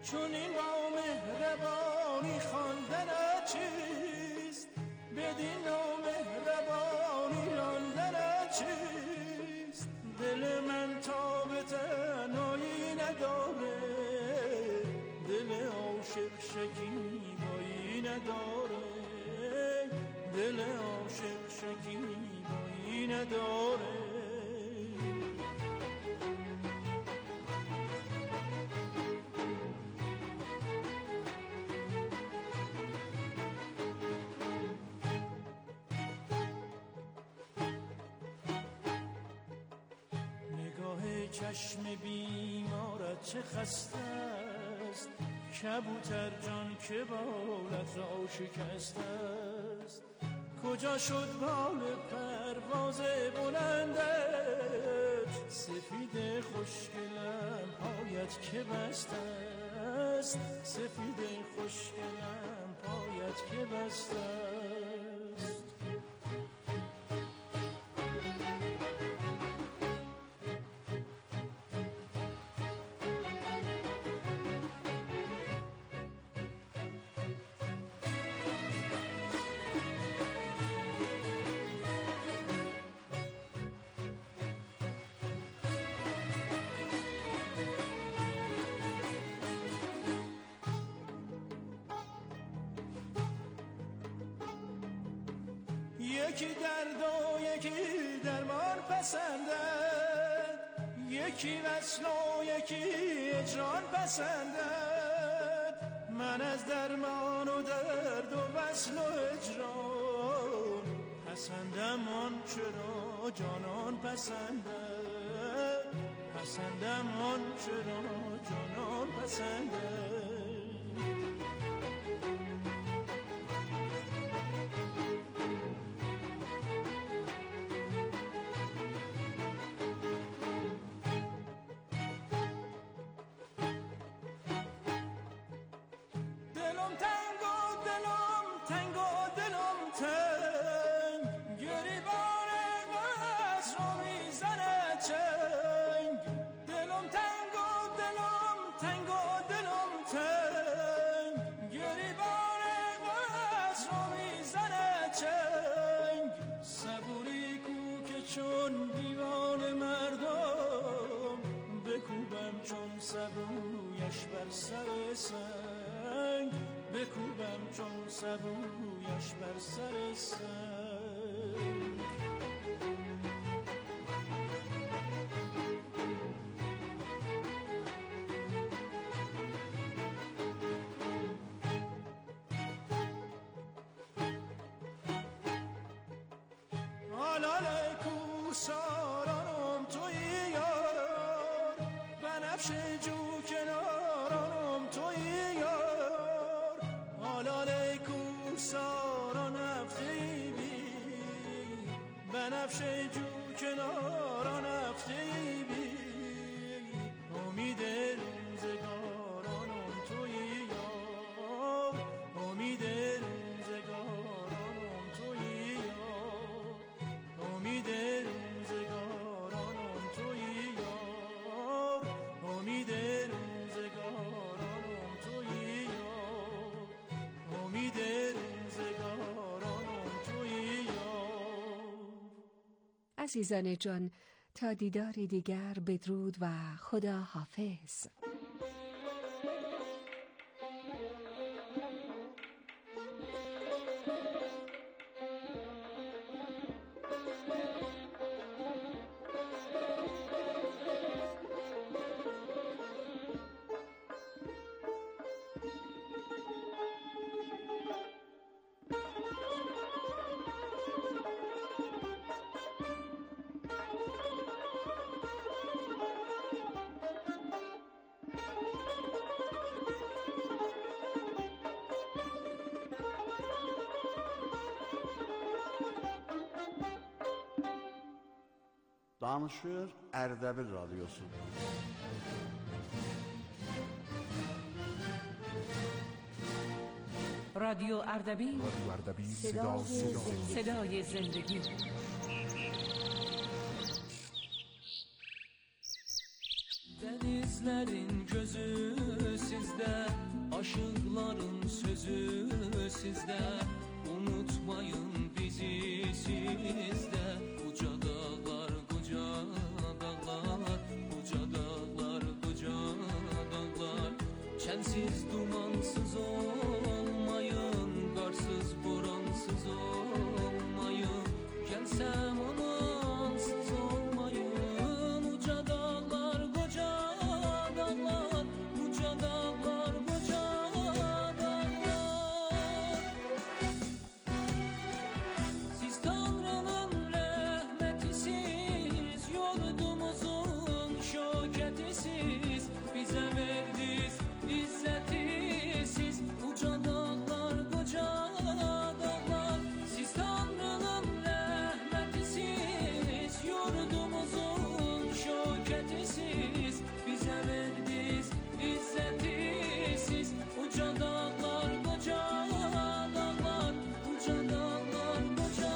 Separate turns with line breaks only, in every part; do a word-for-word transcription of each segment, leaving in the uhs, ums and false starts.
چون این با مهربانی خواندن چیست، بدین نامهربانی راندن چیست. دل من تا به تنهایی نداره، دل عاشق شکیبایی نداره، دل عاشق شکیبایی نداره. چشم بیمارت چه خسته است، کبوتر جان که بالت را شکسته است. کجا شد بال پرواز بلندت، سفید خوشگلم پایت که بسته است، سفید خوشگلم پایت که بسته است. یکی درد و یکی درمان پسندد، یکی وصل و یکی هجران پسندد. من از درمان و درد و وصل و هجران پسندم آن چرا جانان پسندد، پسندم آن چرا جانان پسندد. سبویش بر سر سنگ، بکوبم چون سبویش بر سر سنگ. آلاله کوسارانم توی یار، بنفش جو کنارانم توی یار. آلاله کوساران افتی بی، بنفش جو کناران افتی بی. امید روزگارانم توی یار، امید روزگارانم توی یار، امید روزگارانم توی یار، امید روزگارانم توی یار، امید روزگارانم توی یار.
عزیزان جان، تا دیدار دیگر بدرود و خدا حافظ.
Danışır Ərdəbil Radyosu.
رادیو اردبیل،
رادیو اردبیل،
صدای زندگی. صدای زندگی.
Denizlerin gözü sizde sizde, unutmayın bizi sizde. Uca dağlar, koca dağlar, uca dağlar, koca dağlar. Çensiz dumansız olmayın, karsız boransız olmayın. Gelsem amansız olmayın. Uca dağlar, koca dağlar, uca dağlar, koca dağlar. Siz Tanrı'nın rahmetisiz, yurdumuzun şöketisiz, bize verdiniz izzeti siz. Uca dağlar, koca dağlar. Siz Tanrı'nın rahmetisiz, yurdumuzun şöketisiz, bize verdiniz izzeti siz. Uca dağlar, koca dağlar, uca dağlar, koca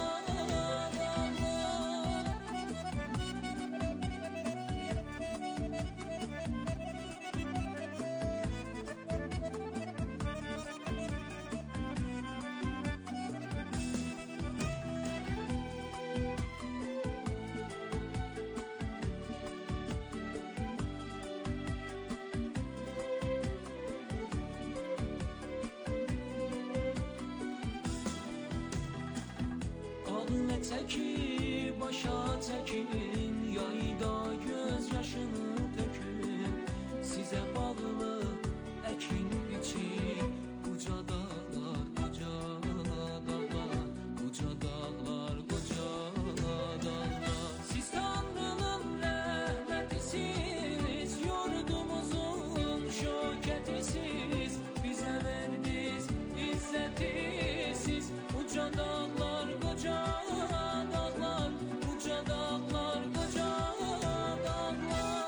Alın eteki başa çekin, yayda gözyaşını dökün. Size bağlı ekin biçin, uca dağlar, koca dağlar, uca dağlar, koca dağlar. Siz Tanrı'nın rahmetisiz, yurdumuzun şöketisiz, bize verdiniz izzeti siz. Uca dağlar, koca dağlar, uca dağlar, koca dağlar.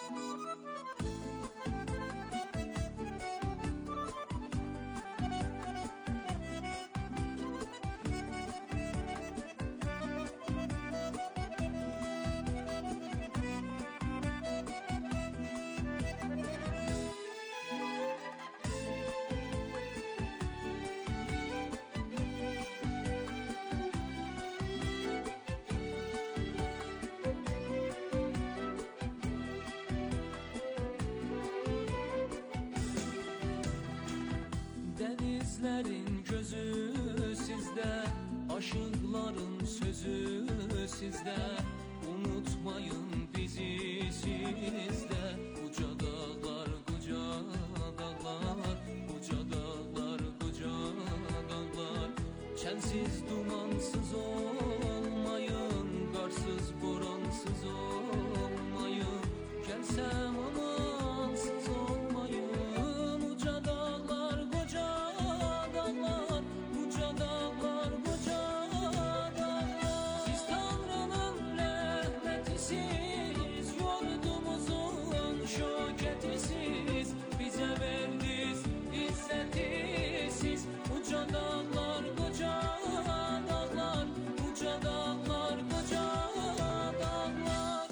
Denizlerin gözü sizde, aşıkların sözü sizde. Unutmayın bizi sizde. Uca dağlar, koca dağlar, uca dağlar, koca dağlar. Çensiz dumansız olmayın, karsız boransız olmayın. Gelsem amansız olmayın. Uca dağlar, koca dağlar, uca dağlar, koca dağlar. Siz Tanrı'nın rahmetisiz, yurdumuzun şöketisiz, bize verdiniz izzeti siz. Uca dağlar, koca dağlar, uca dağlar, koca dağlar.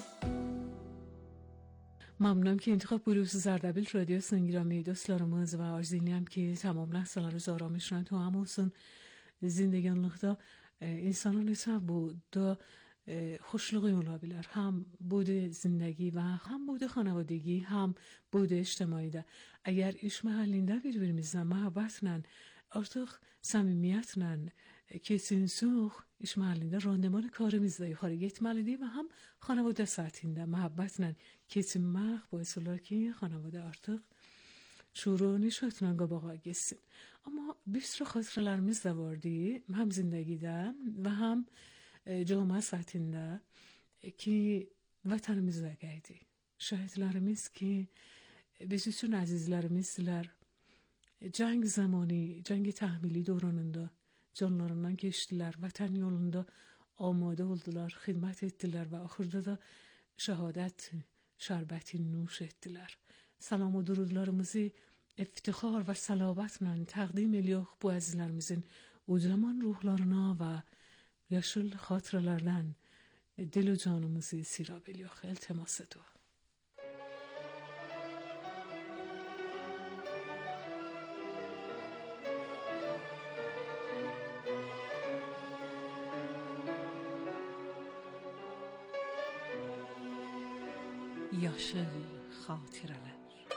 ممنونم که انتخاب بلوز زردبیل رادیو سنگرامی dostlarımız ve arz dinləyəm ki, tamamlasalar öz aramışlar tamamolsun zindگانlıqda insanın isə bu da خوشluğu ola bilər. Həm بود زندگی və həm بود xanavadagi, həm بود اجتماعی də. Əgər iş məhəllində bir-birimizlə məhəbbətlə, artıq səmimiyyətlə keçinsək, iş məhəllində randıman karımızda yuxarı getməlidir və həm xanavadə səthində məhəbbətlə keçinmək باعث olar ki, xanavadə artıq şuuru nişatla qabağa geçsin. Amma bir sıra xatirələrimiz də vardı, həm zindəgidə və həm cəmiyyət səthində ki, vətənimizdə qəydi. Şəhidlərimiz ki, biz üçün əzizlərimizdirlər. Cəng zamanı, cəng təhmili dövründə canlarından keçdilər, vətən yolunda amadə oldular, xidmət etdilər və axırda da şəhadət şərbəti nuş etdilər. Salam və durudlarımızı iftixar və səlavətlə təqdim edirik bu əzizlərimizin ucaman ruhlarına və yaşıl xatirələrdən dil و canımızı sirab edirik. İltimas edirik. yaşıl xatirələr.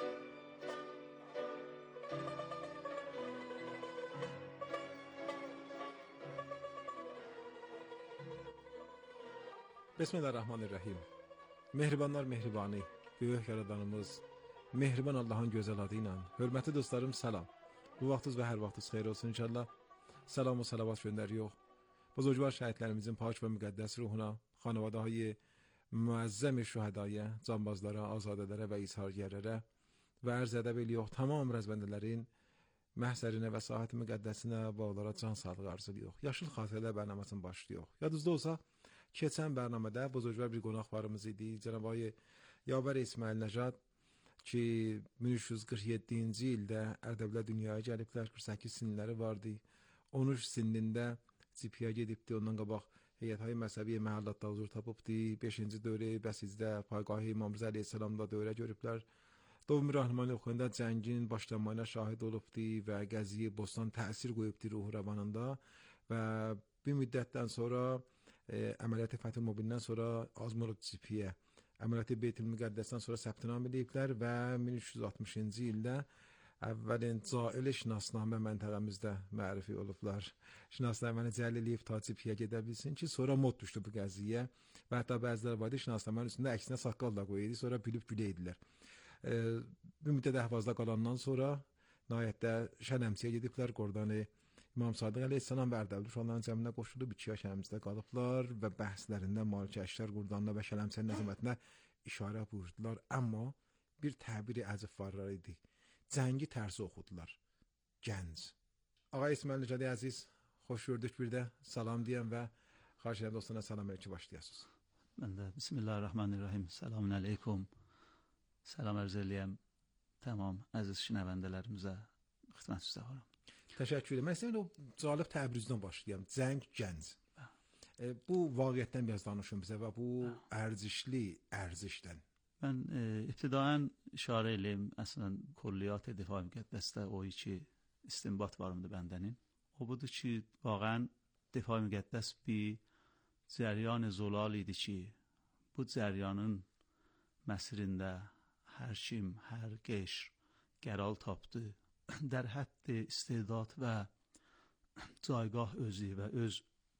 Bismillahirrahmanirrahim. Mehribanlar mehribanı, böyük yaradanımız, mehriban Allah'ın gözəl adı ilə. Hörmətli dostlarım, salam. Bu vaxtınız və hər vaxtınız xeyir olsun inşallah. Salam و salavat göndəriyor. بزرگوار şəhidlərimizin pak və müqəddəs ruhuna, xanavadahay müəzzəm şühədaya, canbazlara, azadələrə və izhargərlərə və ərz ədəb ediyor. Tamam rəzbəndələrin məhsərinə və sahət müqəddəsinə və onlara can sağlığı arzu ediyor. Yaşıl xatirələr bərnaməsini başlıyor. Yadınızda olsa, keçən bərnamədə buzurgvar bir qonaqlarımız idi. Cənab Ay Yavər İsmail Nəcad ki min üç yüz qırx yeddinci ildə Ərdəbilə dünyaya gəliblər. qırx səkkiz sinləri vardı. on üç sinində Cipiyə gedibdi. Ondan qabaq heyətهای məzhəbi məhəllatda huzur tapıbdı. beşinci dövrə Bəsizdə Payqahı İmam Rza əleyhissalamda dövrə görüblər. Dövmü Rəhmani oxuyunda cəngin başlanmayına şahid olubdu və Qəziyə Bostan təsir qoyubdu ruhu rəvanında və bir müddətdən sonra e, əməliyyatı Fəth Mübindən sonra Azmurud Cipiyə əməliyyatı Beyt-ül Müqəddəsdən sonra səbtinam ediblər və min üç yüz altmışıncı ildə əvvəlin Cail şinasnamə məntəqəmizdə mərifə olublar. Şinasnaməni cəl eləyib ta Cipiyə gedə bilsin ki, sonra mod düşdü bu qəziyə və hətta bəziləri vardı şinasnamənin üstündə əksinə saqqal da qoydu, sonra gülüb güləydilər. E, bir müddət əhvazda qalandan sonra nəhayətdə Şənəmsiyə gediblər, oradan İmam Sadiq əleyhissalam və Ərdəbil uşaqların cəminə qoşulub iki yaş əmizdə qalıblar və bəhslərində Malik Əşkər Qurdanına və Şələmsənin əzəmətinə işarə buyurdular. Amma bir təbiri əcəb varlar idi. Cəngi tərsi oxudular. Gənc. Ağa İsmail Nəcadi əziz, xoş gördük bir də. Salam deyəm və xahiş edirəm dostlarına salam əleykum başlayasınız.
Mən də Bismillahirrahmanirrahim. Selamun əleykum. Salam ərz eləyəm. Tamam, əziz şinəvəndələrimizə xidmət üzrə varam.
Təşəkkür edirəm. Mən sizin o Calib Təbrizdən başlayayım. Cəng, gənc. E, bu vaqiətdən biraz danışın bizə və bu ərzişli ərzişdən.
Mən e, ibtidaən işarə eləyim, əslən, Kulliyat Difai Müqəddəsdə o iki istinbat varımdır bəndənin. O budur ki, vaqən Difai Müqəddəs bir cəryan zolal idi ki, bu cəryanın məsirində hər kim, hər qeşr qəral tapdı. در حد استعداد و جایگاه özü و öz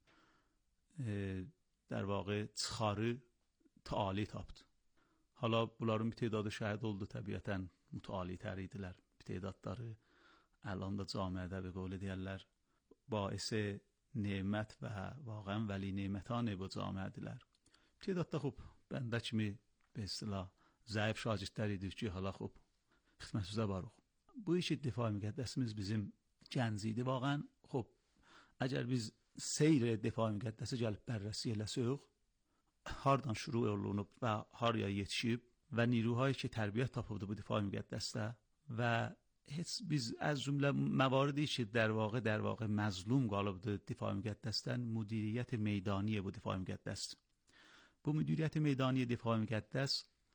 e, در واقع çıxarı taali tapdı. Hala bunların bir tedadı şəhid oldu təbiətən mütali tər idilər. Bir tedadları əlan da camiədə və qovli deyərlər baisi nemət və vaqən vəli nemətani bu camiədilər. Tedadda xub bəndə kimi به اصطلاح zəif şagirdlər idi ki, hala xub xidmət üzrə varıq. Bu işi Difai Müqəddəsimiz bizim gənc idi vaqən. Xub, əgər biz seyr Difai Müqəddəsi gəlib bərrəsi eləsək, hardan şuru olunub və haraya yetişib və niruhayı ki tərbiyyət tapıbdı bu Difai Müqəddəsdə və heç biz az cümlə məvaridi ki در واقع در واقع məzlum qalıbdı Difai Müqəddəsdən müdiriyyət meydaniyə bu Difai Müqəddəsdir. Bu müdiriyyət meydaniyə Difai Müqəddəs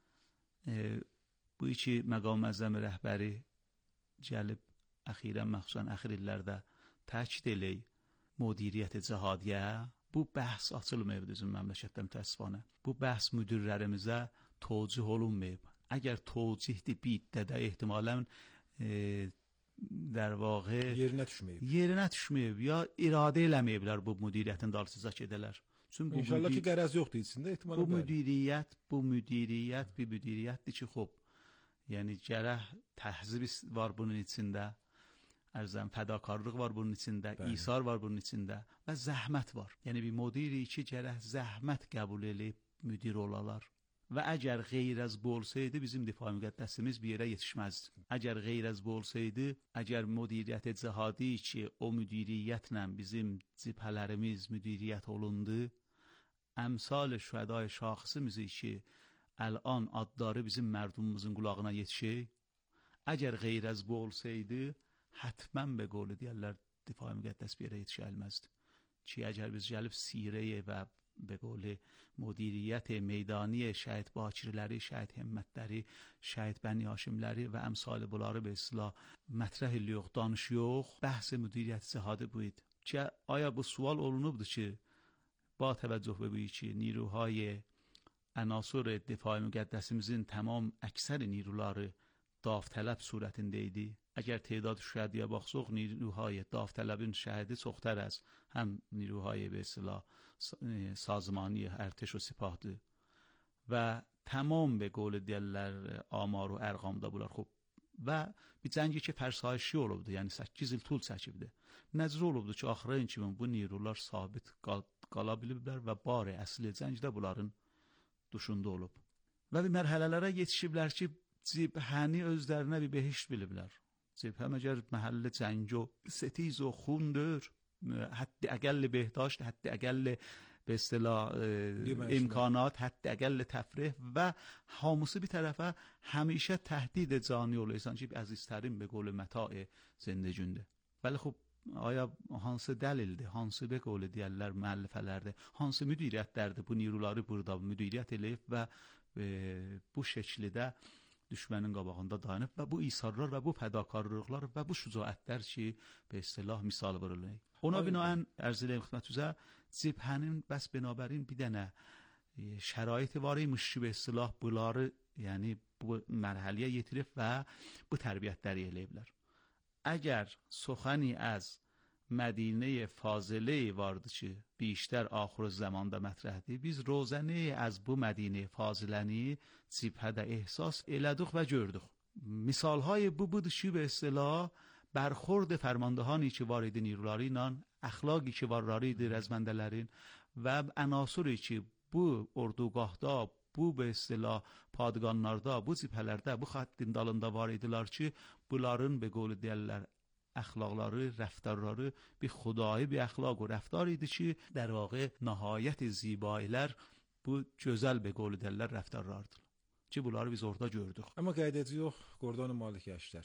e, bu iki məqam əzzəm rəhbəri gəlib əxirən məxsusən əxir illərdə təkid eləyib müdiriyyət cihadiyə. Bu bəhs açılmayıb bizim məmləkətdə mütəəssifanə. Bu bəhs müdirlərimizə tövcih olunmayıb. Əgər tövcihdi biddədə ehtimalən e, در واقع
yerinə düşməyib.
Yerinə düşməyib ya iradə eləməyiblər bu müdiriyyətin dalsızca gedələr. Çünki bu
İnşallah ki qərəz yoxdur içində ehtimalə.
Bu müdiriyyət, bu müdiriyyət bir müdiriyyətdir ki, xub. Yəni gərək təhzib var bunun içində, ərzəm fədakarlıq var bunun içində, bəli. İsar var bunun içində və zəhmət var. Yəni bir müdiri ki gərək zəhmət qəbul edib müdir olalar. Və əgər qeyr az bu olsaydı bizim Difai Müqəddəsimiz bir yerə yetişməzdi. Əgər qeyr az bu olsaydı, əgər müdiriyyət cihadi ki o müdiriyyətlə bizim cibhələrimiz müdiriyyət olundu, əmsal şühədai şəxsimizi ki الان adları bizim mərdumumuzun qulağına yetişir. Əgər qeyr az bu olsaydı, həttəmən be qolu deyərlər Difai Müqəddəs bir yerə yetişə bilməzdi. Ki əgər biz gəlib sirəyə və به قول مدیریت میدانی شهید باکرləri, şəhid himmətləri, şəhid bəni haşimləri və əmsal bunları به اصطلاح مطرح yox, danış yox. Bəhs müdiriyyət cihadı bu idi. Ki آیا bu sual olunubdu ki با توجه به bu ki نیروهای عناصر difai müqəddəsimizin tamam əksər نیروları داوطلب surətində idi. اگر تعداد شهدیه baxsaq نیروهای داوطلبین شهدی çoxtər از هم نیروهای به اصطلاح سازمانی ارتش و سپاهdır و tamam به قول deyirlər آمار و ərqamda bunlar. Xoş və bir cəngi ki fərsayişi olubdu, yəni səkkiz il tul çəkibdi. Nəzər olubdu ki, axırın kimi bu نیروlar sabit qal qala biliblər və bari əsli cəngdə bunların düşündə olub. Və bir mərhələlərə yetişiblər ki, cibhəni özlərinə bir behişt biliblər. Cibhə məgər məhəlli cəng و ستیز و خوندür، حد اقل بهداشت، حد اقل به اصطلاح امکانات، حد اقل تفریح و حاموسی bir tərəfə همیشه تهدید جانی olursan ki, əziztərin به قول متاع زندگیونده. ولی خب آیا hansı dəlildir, hansı به قول deyirlər müəllifələrdə, hansı müdiriyyətlərdir bu نیروları burada müdiriyyət eləyib və e, bu şəkildə düşmənin qabağında dayanıb və bu isarlar və bu fədakarlıqlar və bu şücaətlər ki, به اصطلاح misal verilir. Ona binaən ərz edeyim xidmətinizə, cibhənin bəs binabərin bir dənə şəraiti var imiş ki, به اصطلاح bunları, yəni bu mərhələyə yetirib və bu tərbiyyətləri eləyiblər. Əgər سخنی از مدینه فاضله vardı ki, بیشتر آخر zamanda mətrəhdir. Biz روزنه از bu مدینه فاضلəni cibhədə ehsas elədik və gördük. Misalهای bu budur ki, به اصطلاح برخورد فرماندهانی که وارد نیروları ilə, əxlaqi ki varları rəzməndələrin və عناصری ki bu ordugahda, bu به اصطلاح padqanlarda, bu cibhələrdə, bu xəttin dalında var idilər ki, bunların به قول deyirlər əxlaqları, rəftarları bir xudai bir əxlaq و rəftar idi ki, در واقع nəhayət zibailər bu gözəl به قول deyirlər rəftarlardır. Ki bunları biz orada gördük.
Amma qeyd yox, Qordon Malikəşlər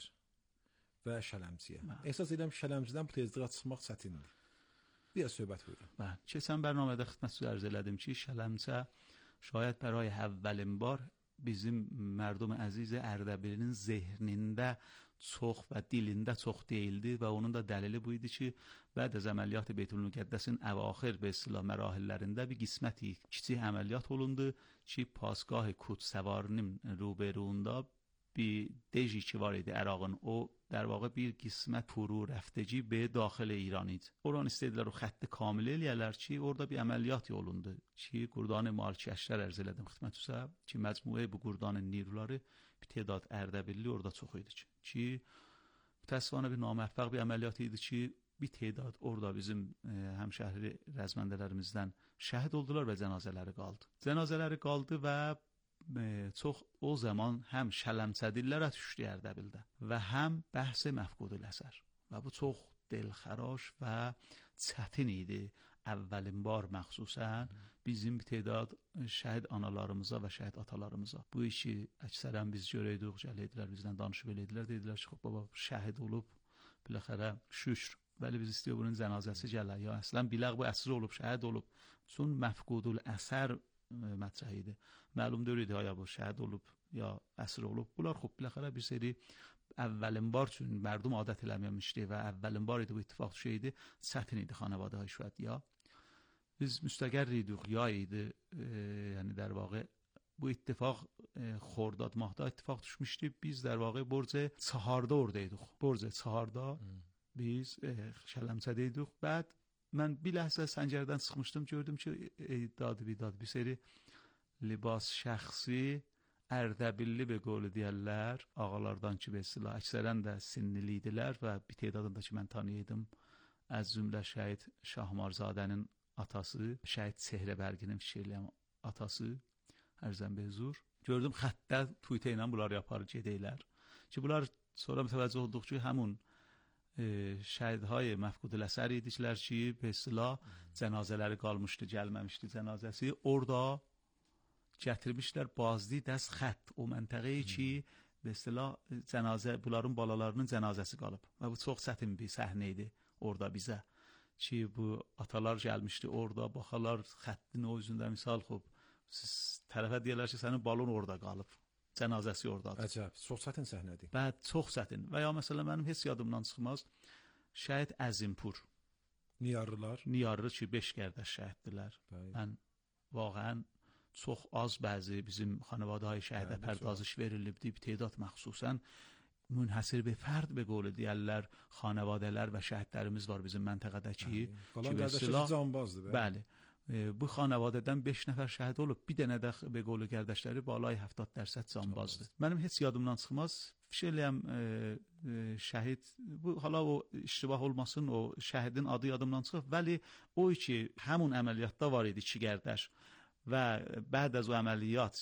və Şələmçiyə. Əsas edirəm Şələmcidən bu tezliyə çıxmaq çətindir. Bir söhbət buyurun.
Bəli. Keçən bərnamədə xidmətinizə ərz elədim ki, Şələmçə şayət برای اولین بار bizim مردم عزیز اردبیلinin zehnində çox və dilində çox deyildi və onun da dəlili bu idi ki, bəd az əməliyyat Beytülmüqəddəsin əvaxir və silah mərahillərində bir qisməti kiçik əməliyyat olundu ki, pasgah Kut səvarinin روبروunda bir deji ki var idi Ərağın, o در واقع bir qismət فرو رفتگی به داخل ایران idi. Oran istədilər o xətti kamil eləyərlər ki, orada bir əməliyyat olundu ki, Qurdan Malikəşlər ərz elədim xidmətinizə ki, məcmuə bu Qurdanın نیروları bir tədad Ərdəbilli orada çox idi ki, ki mütəəssifانه bir naməvfəq bir əməliyyat idi ki, bir tədad orada bizim e, həmşəhri rəzməndələrimizdən şəhid oldular və cənazələri qaldı. Cənazələri qaldı və çox o zaman həm şələmçədillərə düşdü Ərdəbildə və həm bəhs məfqudul əsər və bu çox دلخراش و çətin idi. Əvvəlin bar məxsusən bizim bir tədad şəhid analarımıza və şəhid atalarımıza bu işi əksərən biz görəydik, gələdilər bizdən danışıb elədilər, dedilər ki, baba şəhid olub, biləxərə şükr, ولی biz istəyir bunun cənazəsi gələ, ya əslən biləq bu əsir olub, şəhid olub, çün məfqudul əsər مطرح idi. Məlum deyildi aya bu şəhid olub ya əsir olub. Bunlar xub biləxərə bir seri əvvəlin bar üçün mərdum adət eləməmişdi və əvvəlin bar idi bu ittifaq şeydi, çətin idi xanəvadə hay şühəd ya. Biz müstəqər idik ya idi, e, yəni در واقع bu ittifaq e, Xordad mahda ittifaq düşmüşdü. Biz در واقع borc çaharda oradaydık. Borc çaharda hmm. biz e, Şələmçədə idik. Bəd mən bir ləhzə səncərdən çıxmışdım, gördüm ki, dadı bir dadı bir seri libas şəxsi Ərdəbilli bir qolu deyərlər, ağalardan ki, besilə, əksərən də sinlili idilər və bir tədadında ki, mən tanıyaydım, əz cümlə şəhid Şahmarzadənin atası, şəhid Sehrəbərginin fikirləyəm atası, ərzən bezur. Gördüm, xəttə Twitter ilə bunlar yapar gedəylər. Ki, bunlar sonra mütəvəccüh olduq ki, həmun şəhidهای məfqudul əsər idiklər ki, besilə, cənazələri qalmışdı, gəlməmişdi cənazəsi. Orada gətirmişlər bazdi dəst xətt o məntəqəyi ki, besilə, cənazə, bunların balalarının cənazəsi qalıb. Və bu çox çətin bir səhnə idi orada bizə. Ki, bu atalar gəlmişdi orada, baxalar xəttin o üzündə misal xub, siz tərəfə deyirlər ki, sənin balon orada qalıb. Cənazəsi oradadır.
Əcəb, çox çətin səhnədir.
Bəd, çox çətin. Və ya məsələn, mənim heç yadımdan çıxmaz, şəhid Əzimpur.
Niyarlılar?
Niyarlı ki, beş qərdəş şəhiddirlər. Mən vaqən çox az bəzi bizim xanavadəهای şəhədə pərdazış verilibdi. Bir تعداد məxsusən منحصر به فرد به قول deyərlər xanavadələr və şəhidlərimiz var bizim məntəqədəki.
Qalan qardaşlar canbazdır.
Bəli. Bu xanavadədən beş nəfər şəhid olub, bir dənə də به قول gərdəşləri balay هەفتاد درصد canbazdır. Mənim heç yadımdan çıxmaz. Fikirləyəm şəhid bu hala o iştibah olmasın, o şəhidin adı yadımdan çıxıb, vəli o ki həmin əməliyyatda var idi iki gərdəş və بعد از o əməliyyat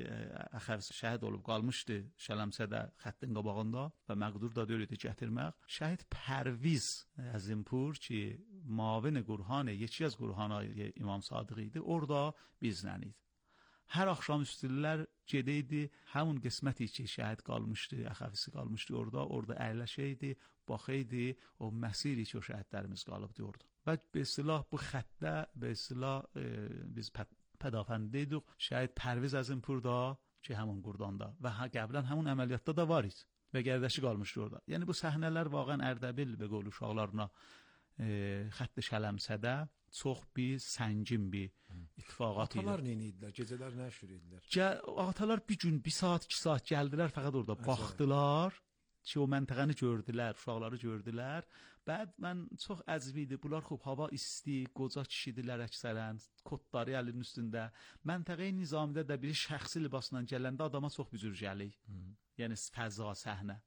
əxəvsi şəhid olub qalmışdı Şələmsədə xəttin qabağında və məqdur da deyildi gətirmək. Şəhid Pərviz Əzimpur ki mavin Qurhan, yeki az Qurhanay İmam Sadiq idi, orada bizlə idi. Hər axşam üstülər gedəydi, həmin qisməti ki şəhid qalmışdı, əxəvsi qalmışdı orada, orada əyləşəydi, baxaydı, o məsiri ki o şəhidlərimiz qalıbdı orada. Və به اصطلاح bu xəttdə به اصطلاح biz پدافنده دو شاید پرویز از این پوردا که همون گرداندا و قبلا همون عملیاتda da var idi və gərdəşi qalmışdı orada. Yəni bu səhnələr vaqən Ərdəbil və qol uşaqlarına e, xətt Şələmsədə çox bir səngin bir ittifaqat idi.
Atalar nə idilər? Gecələr nə şürdülər?
Atalar bir gün, bir saat, iki saat gəldilər fəqət orada baxdılar ki o məntəqəni gördülər, uşaqları gördülər. Bəd mən çox əzvi idi. Bunlar xub hava isti, qoca kişidirlər əksərən, kotları əlinin üstündə. Məntəqəyə Nizamidə də biri şəxsi libasla gələndə adama çox bir cür gəlik. Yəni fəza, səhnə.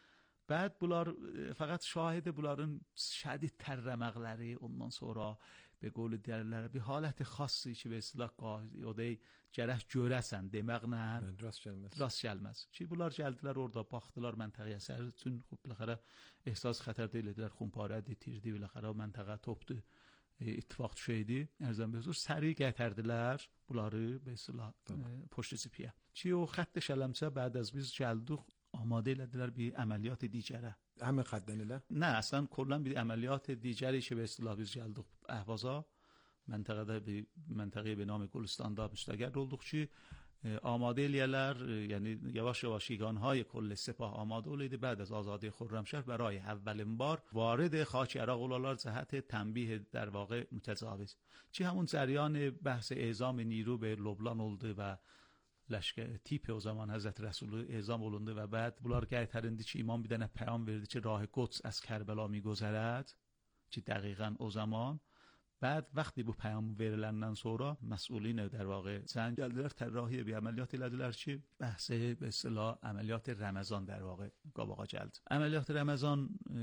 Bəd bunlar fəqət şahidi bunların şədid tərrəməqləri, ondan sonra به قول deyərlər bir haləti xassi ki və islah o dey gərək görəsən deməklə
rast gəlməz.
Rast gəlməz. Ki bunlar gəldilər orada baxdılar məntəqəyə sər üçün xub biləxərə ehsas xətər deyildilər, xumparə detirdi biləxərə o məntəqə topdu. İttifaq düşəydi. Ərzən bezur səri gətərdilər bunları به islah پشت سپیه. Ki o xətt Şələmsə بعد از biz gəldik آماده elədilər bir əməliyyat digərə.
Həmin xəttdən elə?
Nə, əslən kullən bir əməliyyat digəri ki, به اصطلاح biz gəldik Əhvaza, məntəqədə bir məntəqəyə به نام گلستاندا müstəqər olduq ki, آماده eləyələr, yəni yavaş-yavaş یگانهای کل سپاه آماده oldu. بعد از آزادی خرمشهر برای اولین بار وارد خاک عراق اولار جهت تنبیه در واقع متجاوز. چی همون جریان بحث اعزام نیرو به لبنان oldu və لشکر تیپ o zaman Həzrət Rəsulu ezam olundu və bəd bunlar qaytarındı ki imam bir dənə peyam verdi ki rah Quds از کربلا میگذرد ki dəqiqən o zaman بعد وقتی bu peyam veriləndən sonra məsulin در واقع sən gəldilər tərrahiyə bir əməliyyat elədilər ki bəhs به اصطلاح əməliyyat Ramazan در واقع qabağa gəldi. əməliyyat Ramazan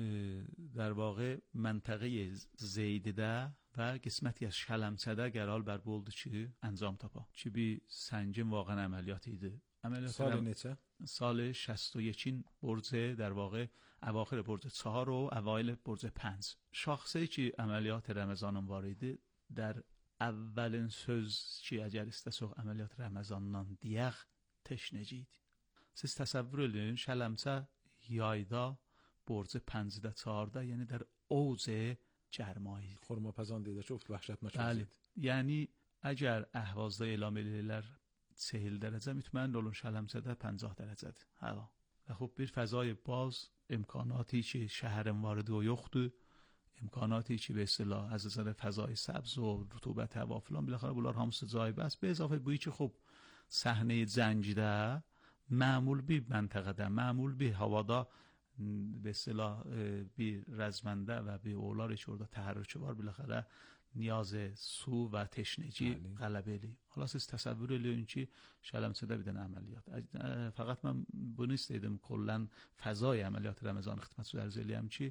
در واقع منطقه زیدdə və qisməti از Şələmsədə qərar bər oldu ki انجام tapa. Ki bir səngin vaqən əməliyyat idi.
əməliyyat سال neçə?
سال شصت و یک برج در واقع اواخر برج چهار و اوایل برج پنج. شاخصه ki əməliyyat Ramazanın var idi. در اولین söz ki əgər istəsək əməliyyat Ramazandan deyək teşneci idi. Siz təsəvvür edin Şələmsə yayda برج پنجdə çarda yəni در اوج گرمایی
خرماپزان دیده çox vəhşətnaک idi.
Yəni əgər Əhvazda elan edilirlər چهل dərəcə mütməyin olun Şələmsədə پنجاه dərəcədir hava. Və xub bir fəzای باز امکاناتی که şəhərin vardı o yoxdur. امکاناتی که به اصطلاح از نظر فضای سبز و رطوبت هوا فلان بالاخره bunlar hamısı جای بس. به اضافه بویی که خب صحنه جنگdə معمول bir məntəqədə, معمول bir havada به اصطلاح bir rəzməndə və bir olar ki orada təharrükü var biləxərə نیاز su və teşneci qələbə eləyir. Hala siz təsəvvür eləyin ki Şələmsədə bir dənə əməliyyat. Fəqət mən bunu istəydim kullən fəzai əməliyyat Ramazan xidmət ərz eləyəm ki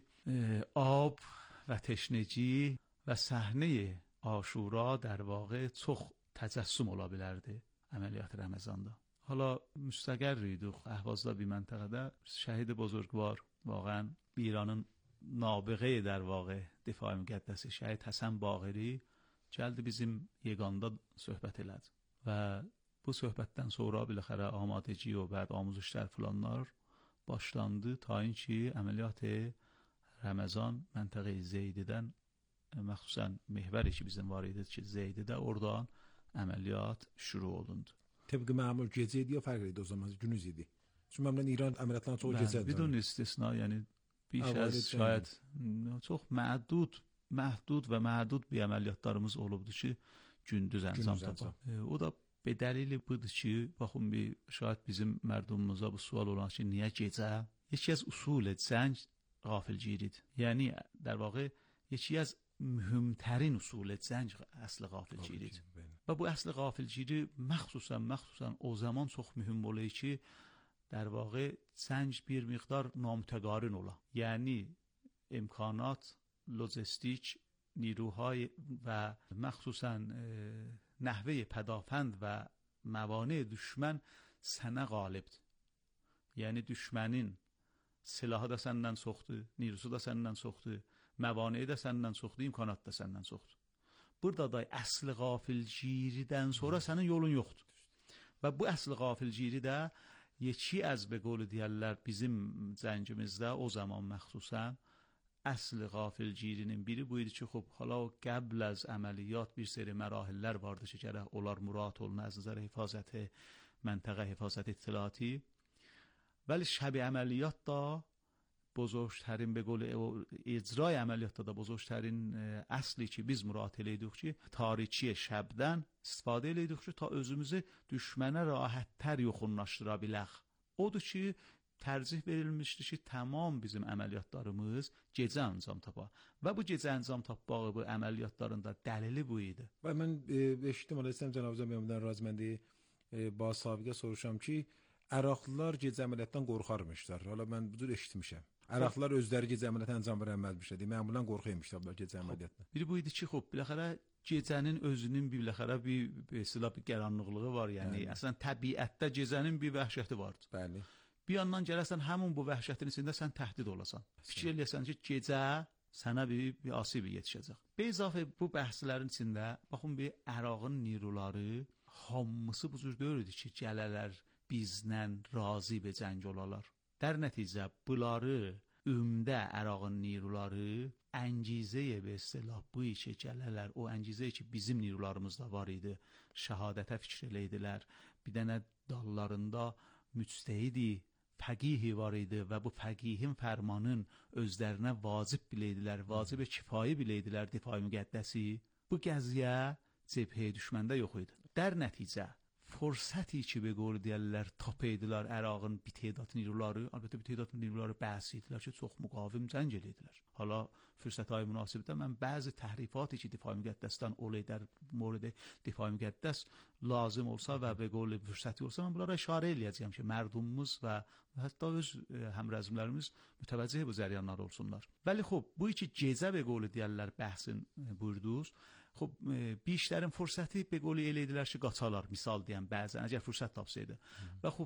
آب və teşneci və səhnə Aşura در واقع çox təcəssüm ola bilərdi əməliyyat Ramazanda. حالا müstəqər idik Əhvazda bir məntəqədə şəhid buzurgvar واقعا ایرانın nabığı در واقع دفاع müqəddəsi şəhid Həsən Bağiri gəldi bizim yeganda söhbət elədi və bu söhbətdən sonra biləxərə amadeci və bəd amuzuşlar filanlar başlandı ta ki əməliyyat Ramazan məntəqə Zeydidən məxsusən mehvəri ki bizim var idi ki Zeydidə oradan əməliyyat şuru olundu.
طبق معمول gecə idi ya fərqli idi o zaman gündüz idi. Çünki məmnun İran əməliyyatlarının çoxu gecədir.
بدون istisna yəni بیش از شاید çox məhdud məhdud və məhdud bir əməliyyatlarımız olubdu ki gündüz انجام tapa. O da به دلیل بود ki baxın şayad bizim mərdumumuza bu sual olan ki niyə gecə? یکی از اصول زنج غافلگیریdir. یعنی در واقع یکی از مهمترین اصول زنج اصل غافلگیریdir. و bu اصل غافلگیری مخصوصا مخصوصا o zaman çox mühüm olur ki در واقع زنج bir miqdar نامتگارین ola. یعنی امکانات، لوجستیک، نیروهای و مخصوصا نحوه پدافند و موانع düşman sənə qalibdir. Yəni düşmənin silahı da səndən çoxdur, نیروsu da səndən çoxdur, məvani'i də səndən çoxdur, imkanat da səndən çoxdur. Burada da əsl qafilgiridən sonra sənin yolun yoxdur. Və bu əsl qafilgiri də yeki az به قول deyərlər bizim zəncimizdə o zaman məxsusən əsl qafilgirinin biri bu idi ki, xub حالا قبل از عملیات bir seri mərahillər vardı ki, gərək onlar murat olun از نظر حفاظت منطقه حفاظت اطلاعاتی. ولی شب عملیات دا بزرگترین به قول اجرای عملیات دا بزرگترین اصلی ki biz murat eləyidik ki, tarixçi şəbdən istifadə eləyidik ki, ta özümüzü düşmənə rahatlar yoxunlaşdıra bilək. Odur ki, tercih verilmişdi ki, tamam bizim əməliyyatlarımız gecə əncam tapa. Və bu gecə əncam tapmağı bu əməliyyatların da dəlili bu idi.
Və mən eşitdim, Allah istəyəm cənabınızdan məmnundan razıməndi ba sabiqə soruşam ki, Əraqlılar gecə əməliyyatdan qorxarmışlar. Hala mən bu cür eşitmişəm. Əraqlılar özləri gecə əməliyyatı əncam verəməmişlər. Məmulən qorxuymuşlar gecə əməliyyatdan.
Biri bu idi ki, xop, biləxərə gecənin özünün bir biləxərə bir silah bir qəranlıqlığı var. Yəni əslən təbiətdə gecənin bir vəhşəti vardır.
Bəli.
Bir yandan gələsən həmin bu vəhşətin içində sən təhdid olasan. Fikir eləyəsən ki, gecə sənə bir, bir asibi yetişəcək. Be izafə bu bəhslərin içində baxın bir Əraqın niruları hamısı bu cür deyirdi ki, gələlər bizdən razı be cəng olalar. در نتیجه bunları ümdə Əraqın niruları əngizəyə به اصطلاح bu işə gələlər. O əngizə ki bizim nirularımızda var idi. Şəhadətə fikr eləydilər. Bir dənə dallarında müctəhidi fəqihi var idi və bu fəqihin fərmanın özlərinə vacib biləydilər, vacib kifayi biləydilər difai müqəddəsi. Bu qəziyə cəbhəyə düşməndə yox idi. در nəticə فرصتی که به قول دیالر تاپیدلار Əraqın bir تعداد نیروları، البته bir تعداد نیروları بحثیدلار که çox مقاوم جنگ eləydilər. حالا فرصت‌های مناسبdə mən bəzi təhrifati ki difai müqəddəsdən olay در مورد دفاع müqəddəs lazım olsa və به قول fürsəti olsa mən bunlara işarə eləyəcəm ki mərdumumuz və hətta öz həmrəzmlərimiz mütəvəccih bu zəryanlar olsunlar. Vəli xub bu iki gecə به قول دیالر bəhsin buyurdunuz. خب بیشترین فرصتی به قولی eləydilər ki, qaçalar, misal deyən bəzən əgər fürsət tapsaydı. Və xub